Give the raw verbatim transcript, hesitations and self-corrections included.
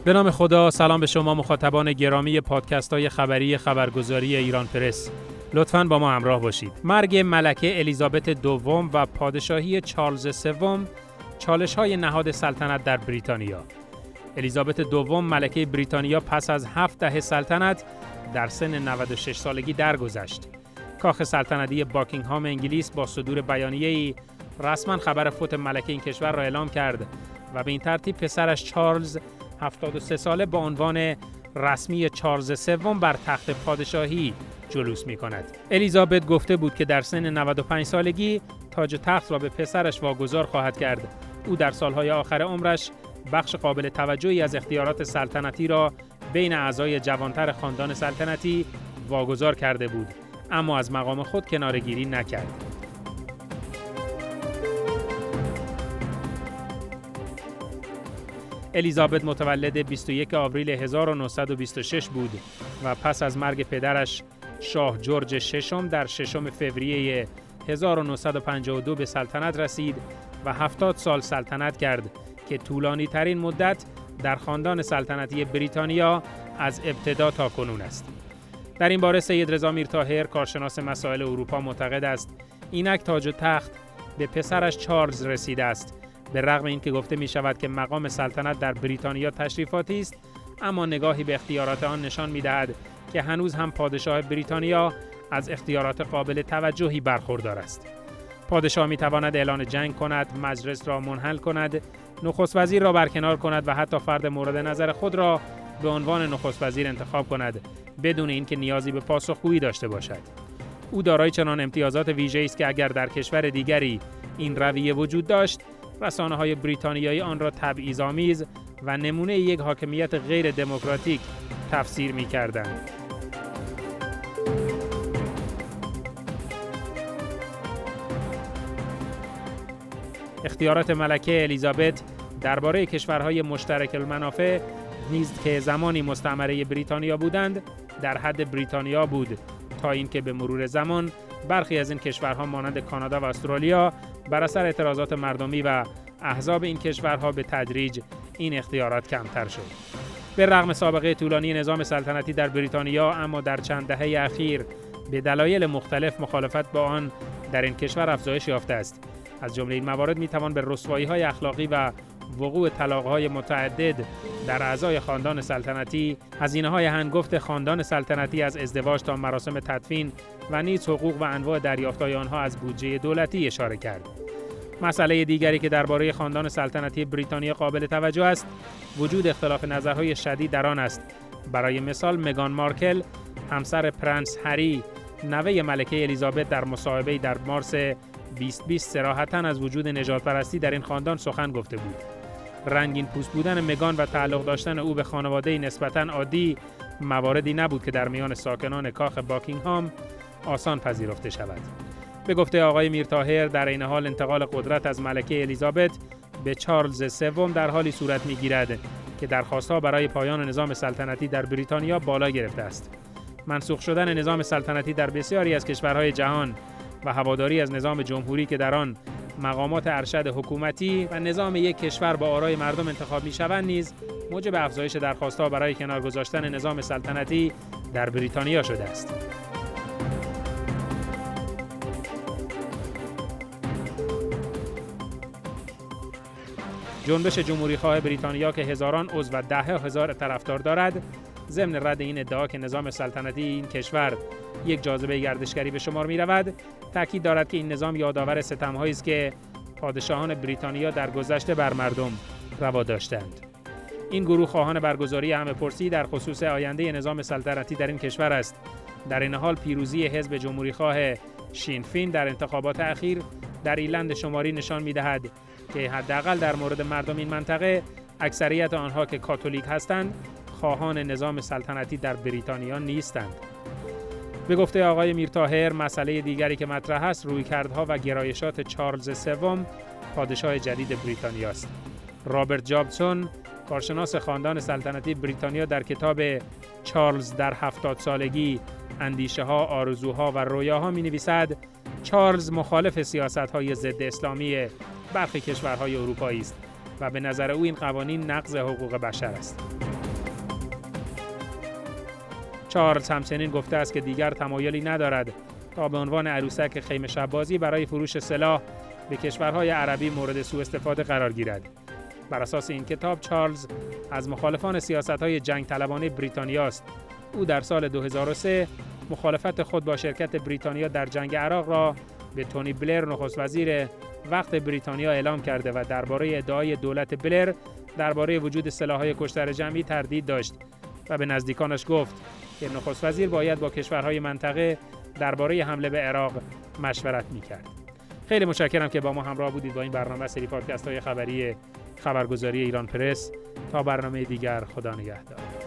به نام خدا، سلام به شما مخاطبان گرامی پادکست های خبری خبرگزاری ایران پرس. لطفاً با ما همراه باشید. مرگ ملکه الیزابت دوم و پادشاهی چارلز سوم، چالش های نهاد سلطنت در بریتانیا. الیزابت دوم ملکه بریتانیا پس از هفت دهه سلطنت در سن نود و شش سالگی درگذشت. کاخ سلطنتی باکینگهام انگلیس با صدور بیانیه‌ای رسما خبر فوت ملکه این کشور را اعلام کرد و به این ترتیب پسرش چارلز هفتاد و سه ساله با عنوان رسمی چارلز سوم بر تخت پادشاهی جلوس می کند. الیزابت گفته بود که در سن نود و پنج سالگی تاج تخت را به پسرش واگذار خواهد کرد. او در سالهای آخر عمرش بخش قابل توجهی از اختیارات سلطنتی را بین اعضای جوانتر خاندان سلطنتی واگذار کرده بود، اما از مقام خود کناره‌گیری نکرد. الیزابت متولد بیست و یکم آوریل هزار و نهصد و بیست و شش بود و پس از مرگ پدرش شاه جورج ششم در ششم فوریه هزار و نهصد و پنجاه و دو به سلطنت رسید و هفتاد سال سلطنت کرد که طولانی ترین مدت در خاندان سلطنتی بریتانیا از ابتدا تا کنون است. در این باره سید رضا میرطاهر، کارشناس مسائل اروپا، معتقد است اینک تاج و تخت به پسرش چارلز رسیده است. به رغم اینکه گفته می شود که مقام سلطنت در بریتانیا تشریفاتی است، اما نگاهی به اختیارات آن نشان می دهد که هنوز هم پادشاه بریتانیا از اختیارات قابل توجهی برخوردار است. پادشاه می تواند اعلان جنگ کند، مجلس را منحل کند، نخست وزیر را برکنار کند و حتی فرد مورد نظر خود را به عنوان نخست وزیر انتخاب کند بدون اینکه نیازی به پاسخگویی داشته باشد. او دارای چنان امتیازات ویژه‌ای است که اگر در کشور دیگری این رویه وجود داشت، رسانه‌های بریتانیایی آن را تبعیض‌آمیز و نمونه یک حاکمیت غیر دموکراتیک تفسیر می‌کردند. اختیارات ملکه الیزابت درباره کشورهای مشترک المنافع نیز که زمانی مستعمره بریتانیا بودند در حد بریتانیا بود، تا اینکه به مرور زمان برخی از این کشورها مانند کانادا و استرالیا بر اثر اعتراضات مردمی و احزاب این کشورها به تدریج این اختیارات کمتر شد. به رغم سابقه طولانی نظام سلطنتی در بریتانیا، اما در چند دهه اخیر به دلایل مختلف مخالفت با آن در این کشور افزایش یافته است. از جمله این موارد میتوان به رسوایی‌های اخلاقی و وقوع طلاق‌های متعدد در اعضای خاندان سلطنتی، هزینه‌های هنگفت خاندان سلطنتی از ازدواج تا مراسم تدفین و نیز حقوق و انواع دریافت‌های آنها از بودجه دولتی اشاره کرد. مسئله دیگری که درباره خاندان سلطنتی بریتانیا قابل توجه است، وجود اختلاف نظرهای شدید در آن است. برای مثال مگان مارکل، همسر پرنس هری، نوه ملکه الیزابت، در مصاحبه‌ای در مارس بیست بیست صراحتاً از وجود نژادپرستی در این خاندان سخن گفته بود. رنگین پوست بودن مگان و تعلق داشتن او به خانواده‌ای نسبتاً عادی مواردی نبود که در میان ساکنان کاخ باکینگهام آسان پذیرفته شود. به گفته آقای میرطاهر، در این حال انتقال قدرت از ملکه الیزابت به چارلز سوم در حالی صورت می‌گیرد که درخواست‌ها برای پایان نظام سلطنتی در بریتانیا بالا گرفته است. منسوخ شدن نظام سلطنتی در بسیاری از کشورهای جهان و هواداری از نظام جمهوری که در آن مقامات ارشد حکومتی و نظام یک کشور با آرای مردم انتخاب می‌شوند نیز موجب افزایش درخواست‌ها برای کنار گذاشتن نظام سلطنتی در بریتانیا شده است. جنبش جمهوری‌خواه بریتانیا که هزاران عضو و ده هزار طرفدار دارد، ضمن رد این ادعا که نظام سلطنتی این کشور یک جاذبه گردشگری به شمار می‌رود، تاکید دارد که این نظام یادآور ستم‌هایی است که پادشاهان بریتانیا در گذشته بر مردم روا داشتند. این گروه خواهان برگزاری همه‌پرسی در خصوص آینده نظام سلطنتی در این کشور است. در این حال پیروزی حزب جمهوری‌خواه شین فین در انتخابات اخیر در ایرلند شمالی نشان می‌دهد که حداقل در مورد مردم این منطقه، اکثریت آنها که کاتولیک هستند، خواهان نظام سلطنتی در بریتانیا نیستند. به گفته آقای میرطاهر، مسئله دیگری که مطرح است رویکردها و گرایشات چارلز سوم، پادشاه جدید بریتانیا است. رابرت جابسون، کارشناس خاندان سلطنتی بریتانیا، در کتاب چارلز در هفتاد سالگی، اندیشه‌ها، آرزوها و رویاها می‌نویسد چارلز مخالف سیاست‌های ضد اسلامی برخی کشورهای اروپایی است و به نظر او این قوانین نقض حقوق بشر است. چارلز همچنین گفته است که دیگر تمایلی ندارد تا به عنوان عروسک خیمه شب‌بازی برای فروش سلاح به کشورهای عربی مورد سوء استفاده قرار گیرد. بر اساس این کتاب چارلز از مخالفان سیاست‌های جنگ طلبانه بریتانیا است. او در سال دو هزار و سه مخالفت خود با شرکت بریتانیا در جنگ عراق را به تونی بلر نخست وزیر وقت بریتانیا اعلام کرده و درباره ادعای دولت بلر درباره وجود سلاح‌های کشتار جمعی تردید داشت و به نزدیکانش گفت که نخست وزیر باید با کشورهای منطقه درباره حمله به عراق مشورت می‌کرد. خیلی متشکرم که با ما همراه بودید با این برنامه سری پادکست‌های خبری خبرگزاری ایران پرس. تا برنامه دیگر، خدا نگهدار.